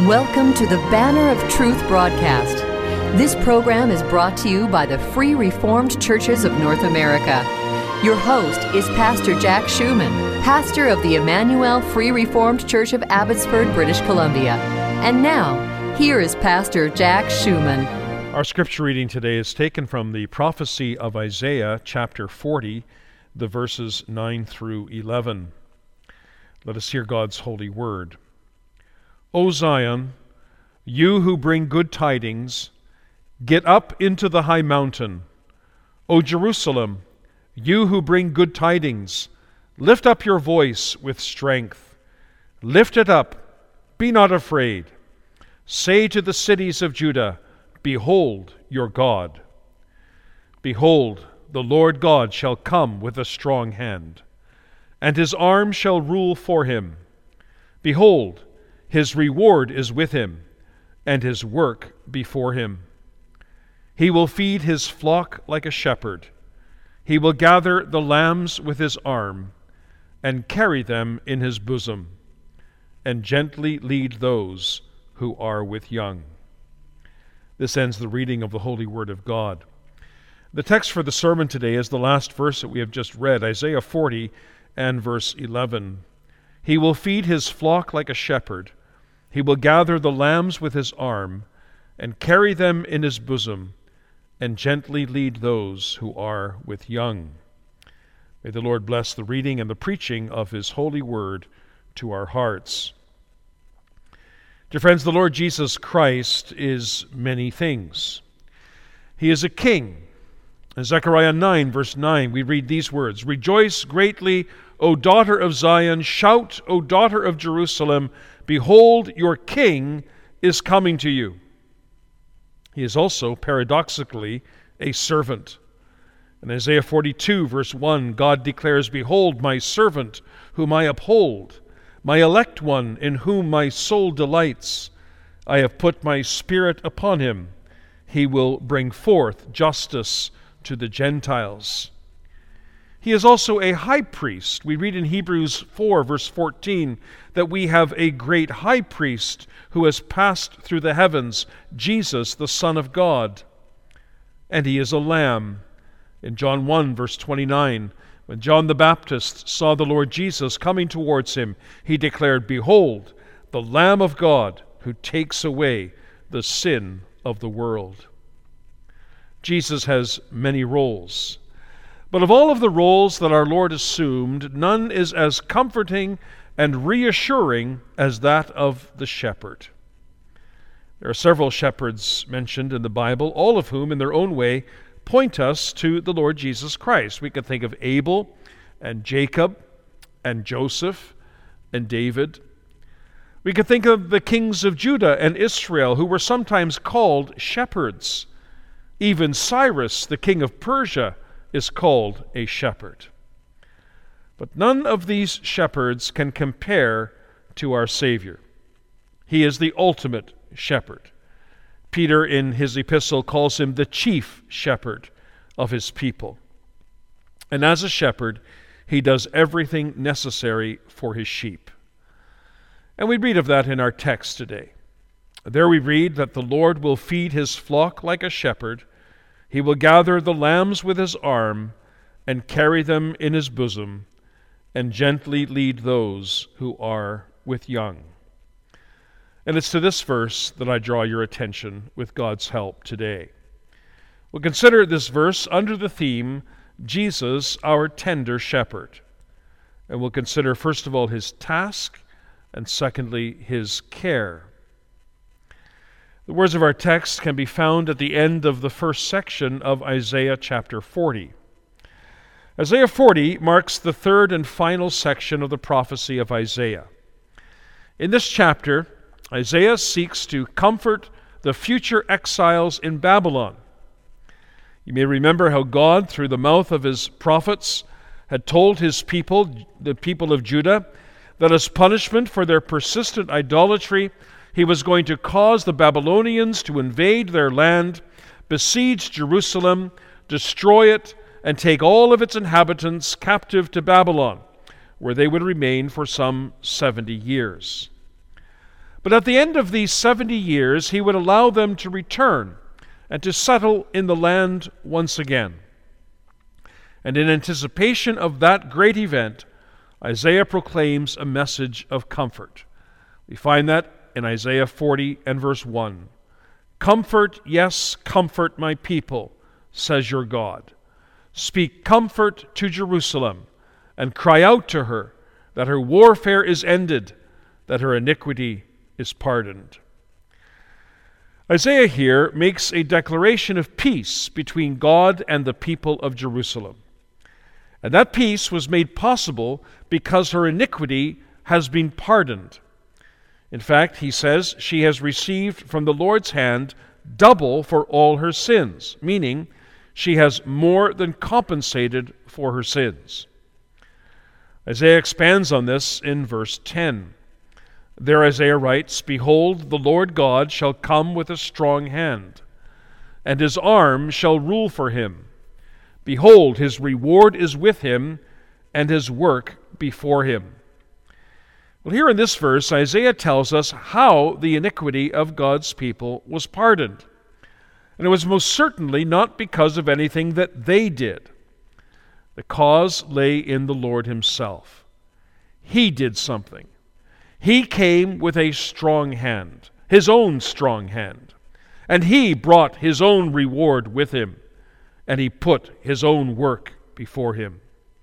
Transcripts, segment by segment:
Welcome to the Banner of Truth broadcast. This program is brought to you by the Free Reformed Churches of North America. Your host is Pastor Jack Schumann, pastor of the Emmanuel Free Reformed Church of Abbotsford, British Columbia. And now, here is Pastor Jack Schumann. Our scripture reading today is taken from the prophecy of Isaiah, chapter 40, the verses 9 through 11. Let us hear God's holy word. O Zion, you who bring good tidings, get up into the high mountain. O Jerusalem, you who bring good tidings, lift up your voice with strength. Lift it up, be not afraid. Say to the cities of Judah, behold your God. Behold, the Lord God shall come with a strong hand, and his arm shall rule for him. Behold, his reward is with him, and his work before him. He will feed his flock like a shepherd. He will gather the lambs with his arm, and carry them in his bosom, and gently lead those who are with young. This ends the reading of the holy word of God. The text for the sermon today is the last verse that we have just read, Isaiah 40 and verse 11. He will feed his flock like a shepherd. He will gather the lambs with his arm, and carry them in his bosom, and gently lead those who are with young. May the Lord bless the reading and the preaching of his holy word to our hearts. Dear friends, the Lord Jesus Christ is many things. He is a king. In Zechariah 9, verse 9, we read these words, Rejoice greatly, O daughter of Zion, shout, O daughter of Jerusalem, behold, your king is coming to you. He is also, paradoxically, a servant. In Isaiah 42, verse 1, God declares, Behold, my servant, whom I uphold, my elect one, in whom my soul delights. I have put my spirit upon him. He will bring forth justice to the Gentiles. He is also a high priest. We read in Hebrews 4, verse 14, that we have a great high priest who has passed through the heavens, Jesus, the Son of God. And he is a lamb. In John 1, verse 29, when John the Baptist saw the Lord Jesus coming towards him, he declared, Behold, the Lamb of God who takes away the sin of the world. Jesus has many roles. But of all of the roles that our Lord assumed, none is as comforting and reassuring as that of the shepherd. There are several shepherds mentioned in the Bible, all of whom, in their own way, point us to the Lord Jesus Christ. We could think of Abel and Jacob and Joseph and David. We could think of the kings of Judah and Israel, who were sometimes called shepherds. Even Cyrus, the king of Persia, is called a shepherd. But none of these shepherds can compare to our Savior. He is the ultimate shepherd. Peter, in his epistle, calls him the chief shepherd of his people. And as a shepherd, he does everything necessary for his sheep. And we read of that in our text today. There we read that the Lord will feed his flock like a shepherd. He will gather the lambs with his arm and carry them in his bosom, and gently lead those who are with young. And it's to this verse that I draw your attention with God's help today. We'll consider this verse under the theme, Jesus, our tender shepherd. And we'll consider, first of all, his task, and secondly, his care. The words of our text can be found at the end of the first section of Isaiah chapter 40. Isaiah 40 marks the third and final section of the prophecy of Isaiah. In this chapter, Isaiah seeks to comfort the future exiles in Babylon. You may remember how God, through the mouth of his prophets, had told his people, the people of Judah, that as punishment for their persistent idolatry, he was going to cause the Babylonians to invade their land, besiege Jerusalem, destroy it, and take all of its inhabitants captive to Babylon, where they would remain for some 70 years. But at the end of these 70 years, he would allow them to return and to settle in the land once again. And in anticipation of that great event, Isaiah proclaims a message of comfort. We find that in Isaiah 40 and verse 1. Comfort, yes, comfort my people, says your God. Speak comfort to Jerusalem, and cry out to her that her warfare is ended, that her iniquity is pardoned. Isaiah here makes a declaration of peace between God and the people of Jerusalem. And that peace was made possible because her iniquity has been pardoned. In fact, he says she has received from the Lord's hand double for all her sins, meaning she has more than compensated for her sins. Isaiah expands on this in verse 10. There Isaiah writes, Behold, the Lord God shall come with a strong hand, and his arm shall rule for him. Behold, his reward is with him, and his work before him. Well, here in this verse, Isaiah tells us how the iniquity of God's people was pardoned. And it was most certainly not because of anything that they did. The cause lay in the Lord himself. He did something. He came with a strong hand, his own strong hand, and he brought his own reward with him, and he put his own work before him.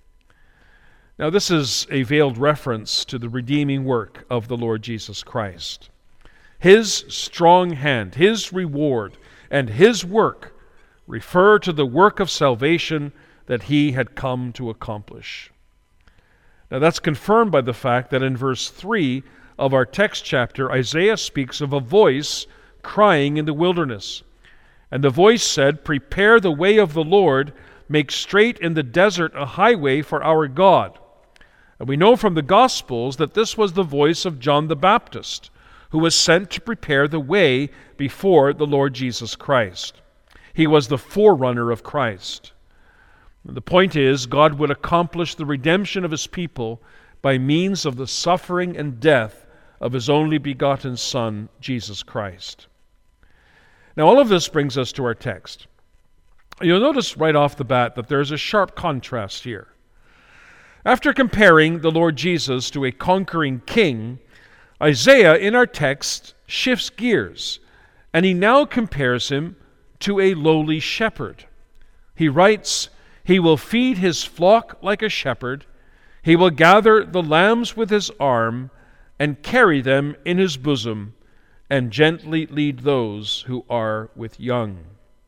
Now, this is a veiled reference to the redeeming work of the Lord Jesus Christ. His strong hand, his reward, and his work refer to the work of salvation that he had come to accomplish. Now, that's confirmed by the fact that in verse 3 of our text chapter, Isaiah speaks of a voice crying in the wilderness. And the voice said, Prepare the way of the Lord, make straight in the desert a highway for our God. And we know from the Gospels that this was the voice of John the Baptist, who was sent to prepare the way before the Lord Jesus Christ. He was the forerunner of Christ. The point is, God would accomplish the redemption of his people by means of the suffering and death of his only begotten Son, Jesus Christ. Now, all of this brings us to our text. You'll notice right off the bat that there's a sharp contrast here. After comparing the Lord Jesus to a conquering king, Isaiah in our text shifts gears, and he now compares him to a lowly shepherd. He writes, He will feed his flock like a shepherd. He will gather the lambs with his arm and carry them in his bosom, and gently lead those who are with young.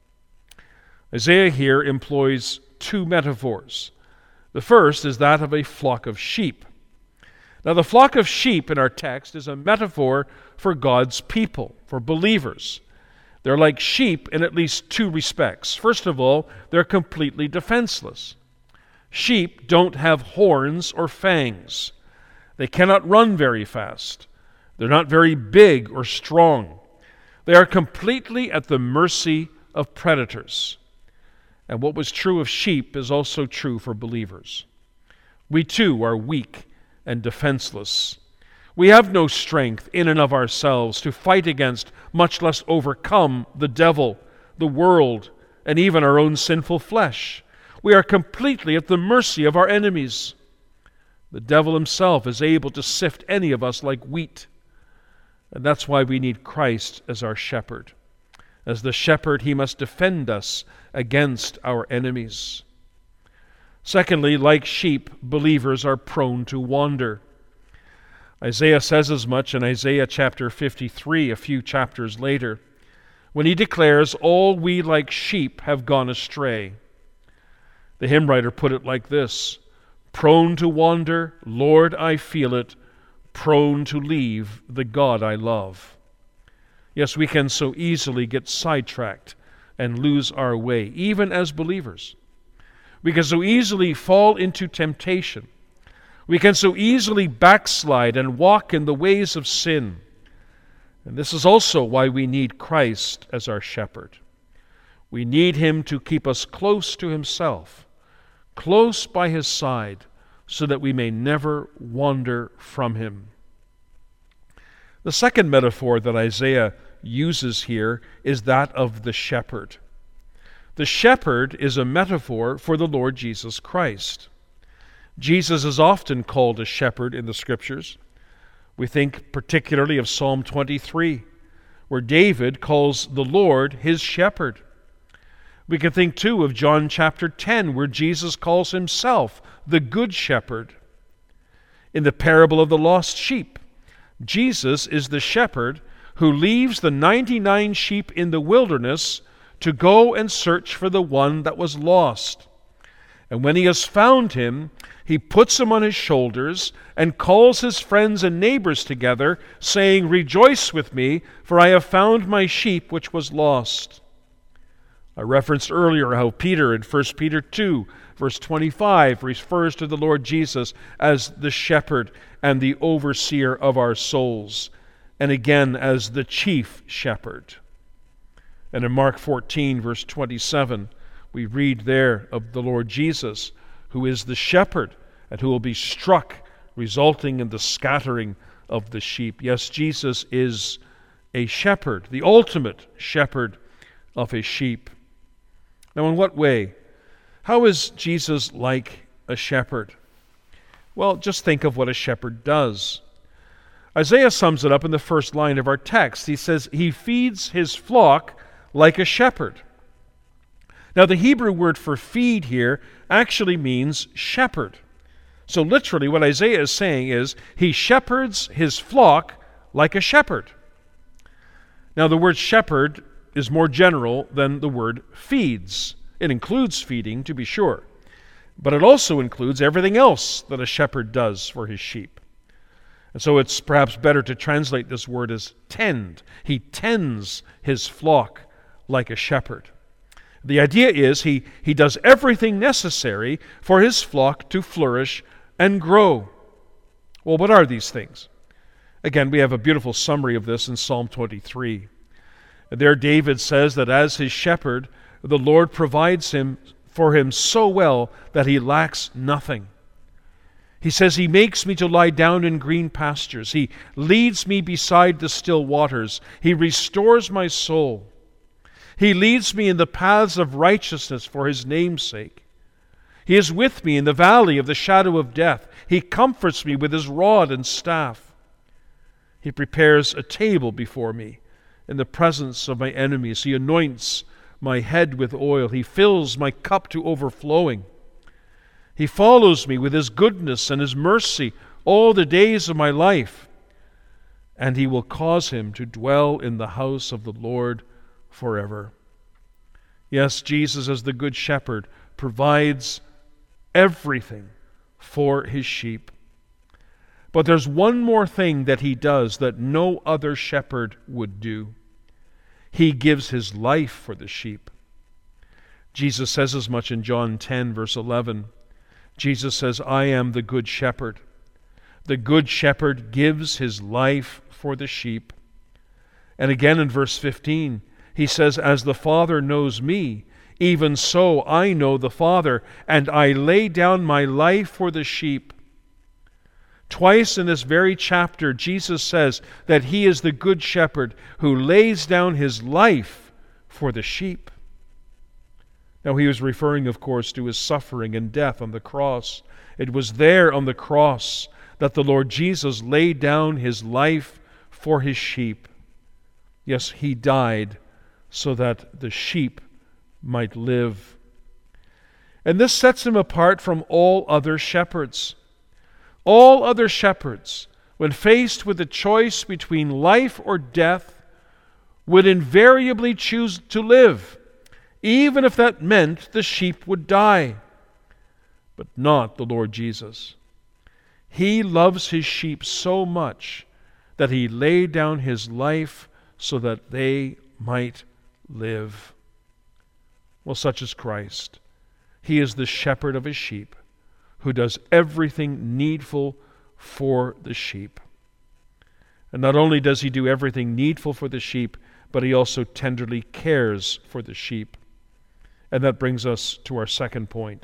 Isaiah here employs two metaphors. The first is that of a flock of sheep. Now, the flock of sheep in our text is a metaphor for God's people, for believers. They're like sheep in at least two respects. First of all, they're completely defenseless. Sheep don't have horns or fangs. They cannot run very fast. They're not very big or strong. They are completely at the mercy of predators. And what was true of sheep is also true for believers. We too are weak and defenseless. We have no strength in and of ourselves to fight against, much less overcome, the devil, the world, and even our own sinful flesh. We are completely at the mercy of our enemies. The devil himself is able to sift any of us like wheat. And that's why we need Christ as our shepherd. As the shepherd, he must defend us against our enemies. Secondly, like sheep, believers are prone to wander. Isaiah says as much in Isaiah chapter 53, a few chapters later, when he declares, All we like sheep have gone astray. The hymn writer put it like this, Prone to wander, Lord, I feel it, prone to leave the God I love. Yes, we can so easily get sidetracked and lose our way, even as believers. We can so easily fall into temptation. We can so easily backslide and walk in the ways of sin. And this is also why we need Christ as our shepherd. We need him to keep us close to himself, close by his side, so that we may never wander from him. The second metaphor that Isaiah uses here is that of the shepherd. The shepherd is a metaphor for the Lord Jesus Christ. Jesus is often called a shepherd in the Scriptures. We think particularly of Psalm 23, where David calls the Lord his shepherd. We can think too of John chapter 10, where Jesus calls himself the good shepherd. In the parable of the lost sheep, Jesus is the shepherd who leaves the 99 sheep in the wilderness to go and search for the one that was lost. And when he has found him, he puts him on his shoulders and calls his friends and neighbors together, saying, "Rejoice with me, for I have found my sheep which was lost." I referenced earlier how Peter in 1 Peter 2, verse 25, refers to the Lord Jesus as the shepherd and the overseer of our souls, and again as the chief shepherd. And in Mark 14, verse 27, we read there of the Lord Jesus, who is the shepherd and who will be struck, resulting in the scattering of the sheep. Yes, Jesus is a shepherd, the ultimate shepherd of his sheep. Now, in what way? How is Jesus like a shepherd? Well, just think of what a shepherd does. Isaiah sums it up in the first line of our text. He says, he feeds his flock like a shepherd. Now, the Hebrew word for feed here actually means shepherd. So literally what Isaiah is saying is, he shepherds his flock like a shepherd. Now, the word shepherd is more general than the word feeds. It includes feeding, to be sure, but it also includes everything else that a shepherd does for his sheep. And so it's perhaps better to translate this word as tend. He tends his flock like a shepherd. The idea is he does everything necessary for his flock to flourish and grow. Well, what are these things? Again, we have a beautiful summary of this in Psalm 23. There David says that as his shepherd, the Lord provides for him so well that he lacks nothing. He says, he makes me to lie down in green pastures. He leads me beside the still waters. He restores my soul. He leads me in the paths of righteousness for his name's sake. He is with me in the valley of the shadow of death. He comforts me with his rod and staff. He prepares a table before me in the presence of my enemies. He anoints my head with oil. He fills my cup to overflowing. He follows me with his goodness and his mercy all the days of my life, and he will cause him to dwell in the house of the Lord forever. Yes, Jesus, as the Good Shepherd, provides everything for his sheep. But there's one more thing that he does that no other shepherd would do. He gives his life for the sheep. Jesus says as much in John 10, verse 11. Jesus says, I am the good shepherd. The good shepherd gives his life for the sheep. And again in verse 15, he says, as the Father knows me, even so I know the Father, and I lay down my life for the sheep. Twice in this very chapter, Jesus says that he is the good shepherd who lays down his life for the sheep. Now, he was referring, of course, to his suffering and death on the cross. It was there on the cross that the Lord Jesus laid down his life for his sheep. Yes, he died so that the sheep might live. And this sets him apart from all other shepherds. All other shepherds, when faced with the choice between life or death, would invariably choose to live, even if that meant the sheep would die. But not the Lord Jesus. He loves his sheep so much that he laid down his life so that they might live. Well, such is Christ. He is the shepherd of his sheep, who does everything needful for the sheep. And not only does he do everything needful for the sheep, but he also tenderly cares for the sheep. And that brings us to our second point.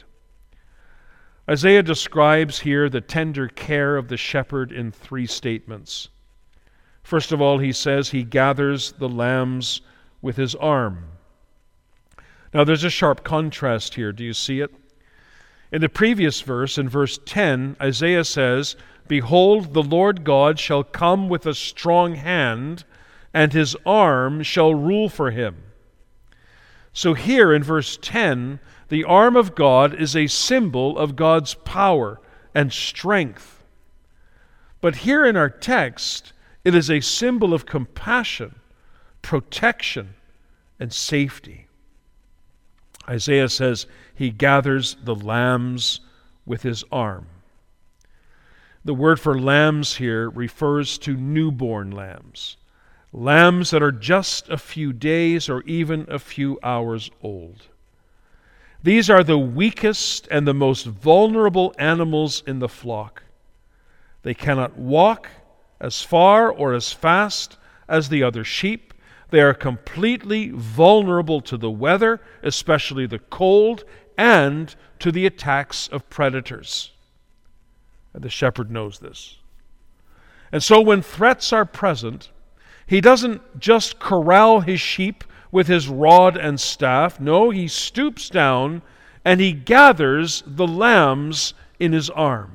Isaiah describes here the tender care of the shepherd in three statements. First of all, he says he gathers the lambs with his arm. Now there's a sharp contrast here. Do you see it? In the previous verse, in verse 10, Isaiah says, "Behold, the Lord God shall come with a strong hand, and his arm shall rule for him." So here in verse 10, the arm of God is a symbol of God's power and strength. But here in our text, it is a symbol of compassion, protection, and safety. Isaiah says he gathers the lambs with his arm. The word for lambs here refers to newborn lambs, lambs that are just a few days or even a few hours old. These are the weakest and the most vulnerable animals in the flock. They cannot walk as far or as fast as the other sheep. They are completely vulnerable to the weather, especially the cold, and to the attacks of predators. And the shepherd knows this. And so when threats are present, he doesn't just corral his sheep with his rod and staff. No, he stoops down and he gathers the lambs in his arm.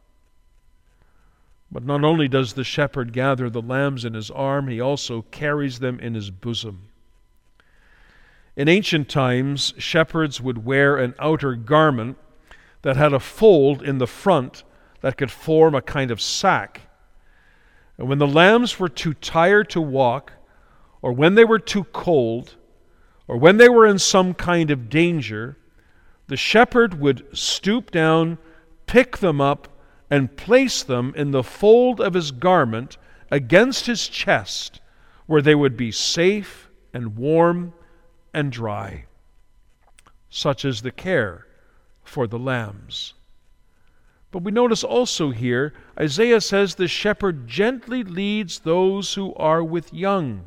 But not only does the shepherd gather the lambs in his arm, he also carries them in his bosom. In ancient times, shepherds would wear an outer garment that had a fold in the front that could form a kind of sack. And when the lambs were too tired to walk, or when they were too cold, or when they were in some kind of danger, the shepherd would stoop down, pick them up, and place them in the fold of his garment against his chest, where they would be safe and warm and dry. Such is the care for the lambs. But we notice also here, Isaiah says the shepherd gently leads those who are with young.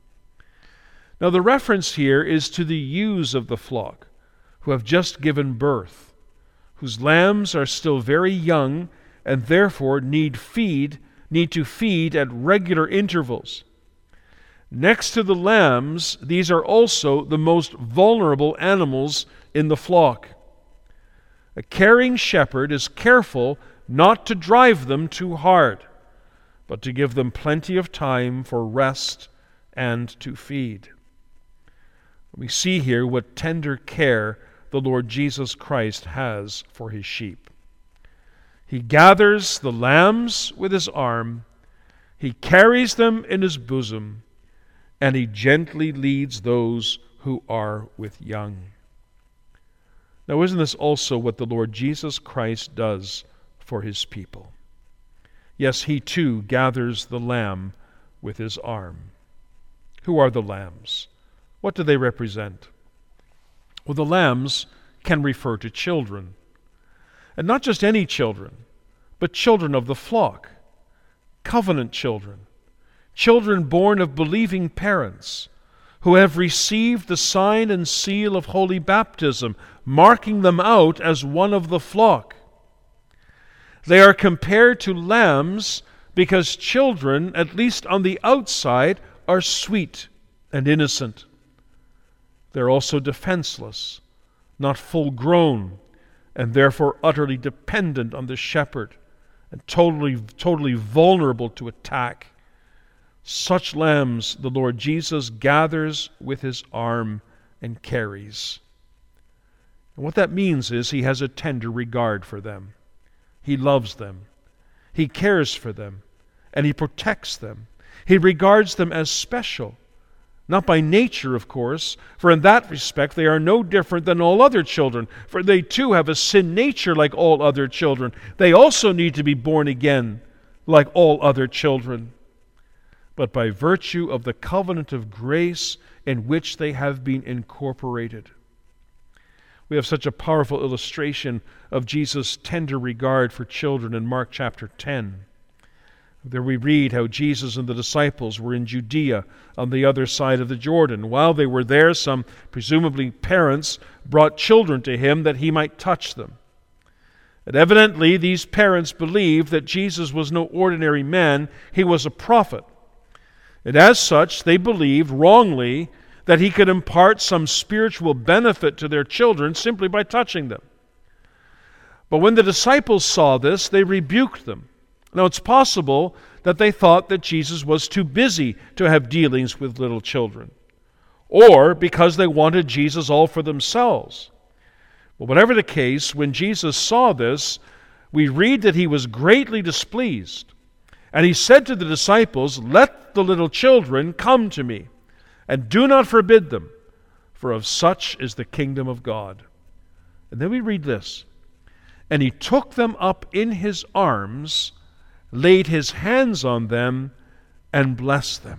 Now the reference here is to the ewes of the flock, who have just given birth, whose lambs are still very young and therefore need to feed at regular intervals. Next to the lambs, these are also the most vulnerable animals in the flock. A caring shepherd is careful not to drive them too hard, but to give them plenty of time for rest and to feed. We see here what tender care the Lord Jesus Christ has for his sheep. He gathers the lambs with his arm, he carries them in his bosom, and he gently leads those who are with young. Now, isn't this also what the Lord Jesus Christ does for his people? Yes, he too gathers the lamb with his arm. Who are the lambs? What do they represent? Well, the lambs can refer to children. And not just any children, but children of the flock, covenant children, children born of believing parents who have received the sign and seal of holy baptism, marking them out as one of the flock. They are compared to lambs because children, at least on the outside, are sweet and innocent. They're also defenseless, not full grown, and therefore utterly dependent on the shepherd and totally vulnerable to attack. Such lambs the Lord Jesus gathers with his arm and carries. And what that means is he has a tender regard for them. He loves them. He cares for them. And he protects them. He regards them as special. Not by nature, of course, for in that respect they are no different than all other children, for they too have a sin nature like all other children. They also need to be born again like all other children. But by virtue of the covenant of grace in which they have been incorporated. We have such a powerful illustration of Jesus' tender regard for children in Mark chapter 10. There we read how Jesus and the disciples were in Judea on the other side of the Jordan. While they were there, some presumably parents brought children to him that he might touch them. And evidently these parents believed that Jesus was no ordinary man, he was a prophet. And as such, they believed wrongly that he could impart some spiritual benefit to their children simply by touching them. But when the disciples saw this, they rebuked them. Now, it's possible that they thought that Jesus was too busy to have dealings with little children, or because they wanted Jesus all for themselves. But whatever the case, when Jesus saw this, we read that he was greatly displeased. And he said to the disciples, "Let the little children come to me, and do not forbid them, for of such is the kingdom of God." And then we read this, "And he took them up in his arms, laid his hands on them, and blessed them."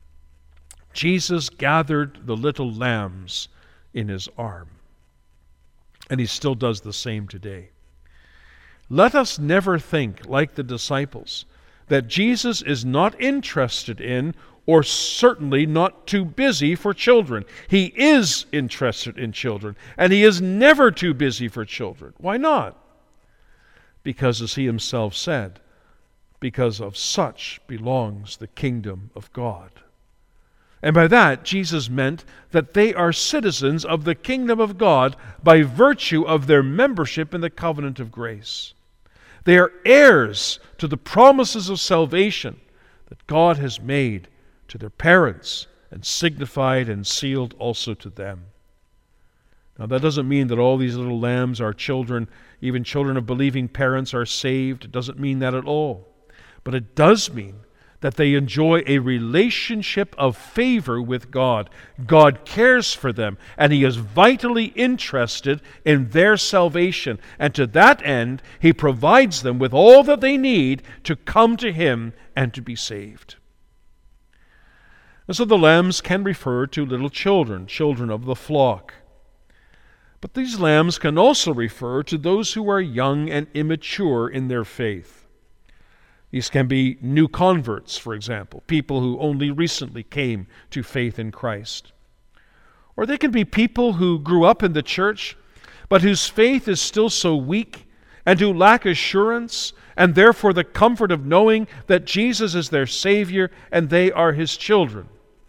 Jesus gathered the little lambs in his arm. And he still does the same today. Let us never think, like the disciples, that Jesus is not interested in, or certainly not too busy for children. He is interested in children, and he is never too busy for children. Why not? Because, as he himself said, because of such belongs the kingdom of God. And by that, Jesus meant that they are citizens of the kingdom of God by virtue of their membership in the covenant of grace. They are heirs to the promises of salvation that God has made to their parents and signified and sealed also to them. Now, that doesn't mean that all these little lambs are children, even children of believing parents are saved. It doesn't mean that at all. But it does mean that they enjoy a relationship of favor with God. God cares for them, and he is vitally interested in their salvation. And to that end, he provides them with all that they need to come to him and to be saved. And so the lambs can refer to little children, children of the flock. But these lambs can also refer to those who are young and immature in their faith. These can be new converts, for example, people who only recently came to faith in Christ. Or they can be people who grew up in the church, but whose faith is still so weak and who lack assurance, and therefore the comfort of knowing that Jesus is their Savior and they are his children.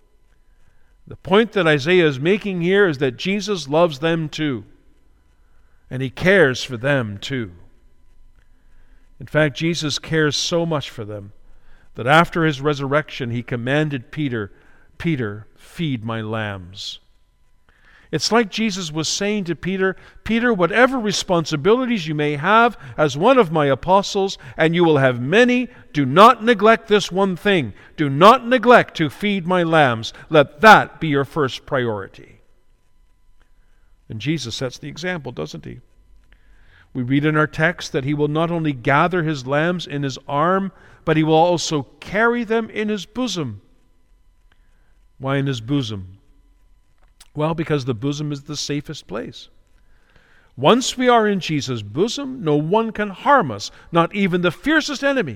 The point that Isaiah is making here is that Jesus loves them too, and he cares for them too. In fact, Jesus cares so much for them that after his resurrection, he commanded Peter, "Peter, feed my lambs." It's like Jesus was saying to Peter, "Peter, whatever responsibilities you may have as one of my apostles, and you will have many, do not neglect this one thing. Do not neglect to feed my lambs. Let that be your first priority." And Jesus sets the example, doesn't he? We read in our text that he will not only gather his lambs in his arm, but he will also carry them in his bosom. Why in his bosom? Well, because the bosom is the safest place. Once we are in Jesus' bosom, no one can harm us, not even the fiercest enemy.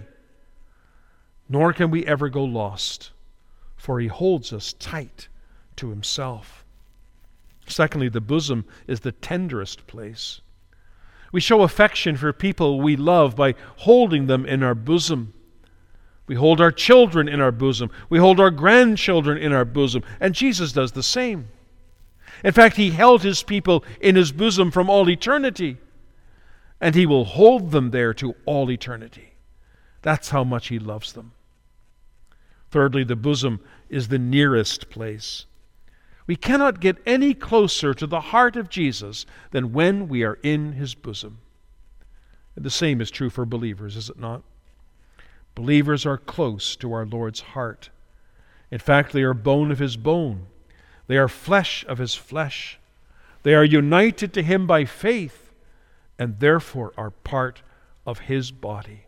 Nor can we ever go lost, for he holds us tight to himself. Secondly, the bosom is the tenderest place. We show affection for people we love by holding them in our bosom. We hold our children in our bosom. We hold our grandchildren in our bosom. And Jesus does the same. In fact, he held his people in his bosom from all eternity. And he will hold them there to all eternity. That's how much he loves them. Thirdly, the bosom is the nearest place. We cannot get any closer to the heart of Jesus than when we are in his bosom. And the same is true for believers, is it not? Believers are close to our Lord's heart. In fact, they are bone of his bone. They are flesh of his flesh. They are united to him by faith, and therefore are part of his body.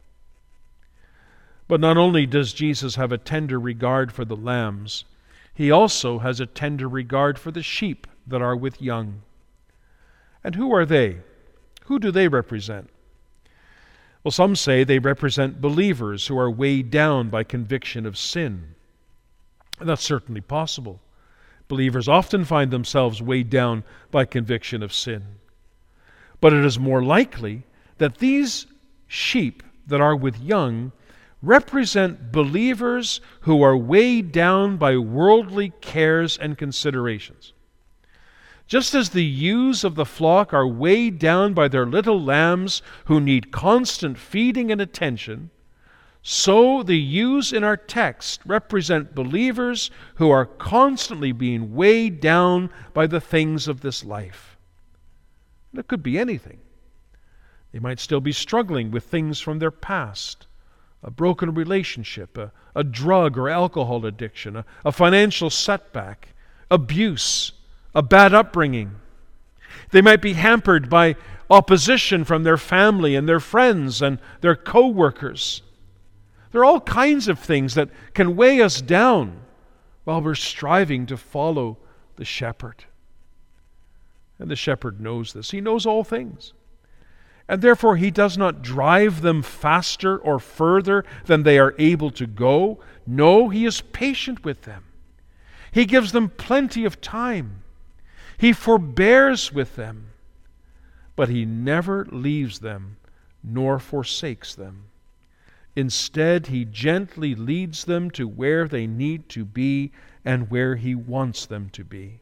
But not only does Jesus have a tender regard for the lambs, he also has a tender regard for the sheep that are with young. And who are they? Who do they represent? Well, some say they represent believers who are weighed down by conviction of sin. And that's certainly possible. Believers often find themselves weighed down by conviction of sin. But it is more likely that these sheep that are with young represent believers who are weighed down by worldly cares and considerations. Just as the ewes of the flock are weighed down by their little lambs who need constant feeding and attention, so the ewes in our text represent believers who are constantly being weighed down by the things of this life. And it could be anything. They might still be struggling with things from their past, a broken relationship, a drug or alcohol addiction, a financial setback, abuse, a bad upbringing. They might be hampered by opposition from their family and their friends and their co-workers. There are all kinds of things that can weigh us down while we're striving to follow the shepherd. And the shepherd knows this. He knows all things. And therefore he does not drive them faster or further than they are able to go. No, he is patient with them. He gives them plenty of time. He forbears with them. But he never leaves them nor forsakes them. Instead, he gently leads them to where they need to be and where he wants them to be.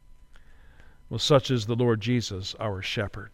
Well, such is the Lord Jesus, our shepherd.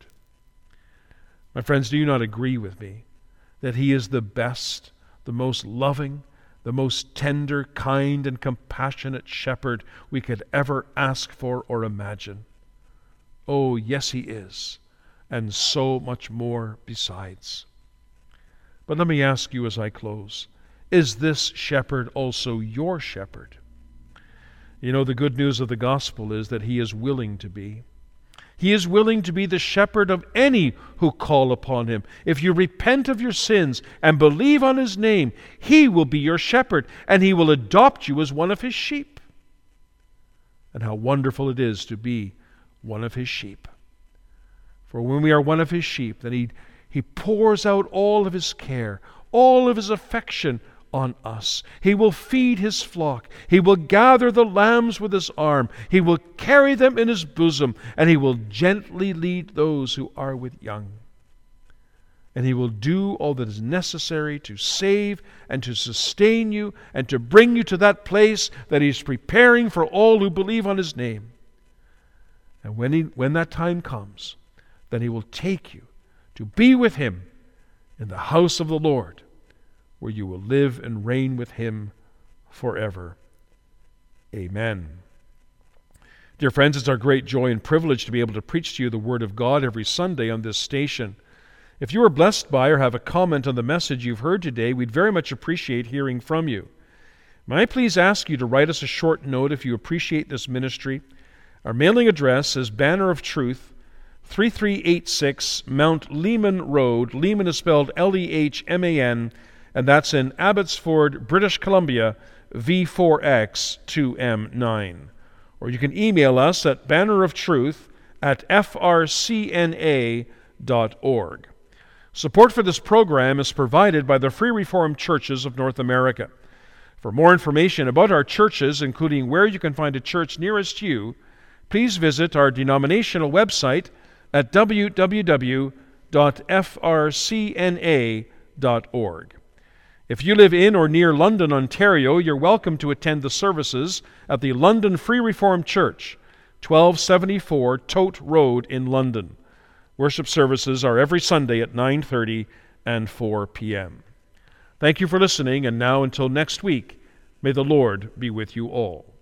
My friends, do you not agree with me that he is the best, the most loving, the most tender, kind, and compassionate shepherd we could ever ask for or imagine? Oh, yes, he is, and so much more besides. But let me ask you as I close, is this shepherd also your shepherd? You know, the good news of the gospel is that he is willing to be. He is willing to be the shepherd of any who call upon him. If you repent of your sins and believe on his name, he will be your shepherd, and he will adopt you as one of his sheep. And how wonderful it is to be one of his sheep. For when we are one of his sheep, then he pours out all of his care, all of his affection on us. He will feed his flock. He will gather the lambs with his arm. He will carry them in his bosom, and he will gently lead those who are with young. And he will do all that is necessary to save and to sustain you and to bring you to that place that he is preparing for all who believe on his name. And when that time comes, then he will take you to be with him in the house of the Lord, where you will live and reign with him forever. Amen. Dear friends, it's our great joy and privilege to be able to preach to you the Word of God every Sunday on this station. If you are blessed by or have a comment on the message you've heard today, we'd very much appreciate hearing from you. May I please ask you to write us a short note if you appreciate this ministry. Our mailing address is Banner of Truth, 3386 Mount Lehman Road. Lehman is spelled Lehman, and that's in Abbotsford, British Columbia, V4X 2M9. Or you can email us at banneroftruth@frcna.org. Support for this program is provided by the Free Reformed Churches of North America. For more information about our churches, including where you can find a church nearest you, please visit our denominational website at www.frcna.org. If you live in or near London, Ontario, you're welcome to attend the services at the London Free Reformed Church, 1274 Tote Road in London. Worship services are every Sunday at 9:30 and 4 p.m. Thank you for listening, and now until next week, may the Lord be with you all.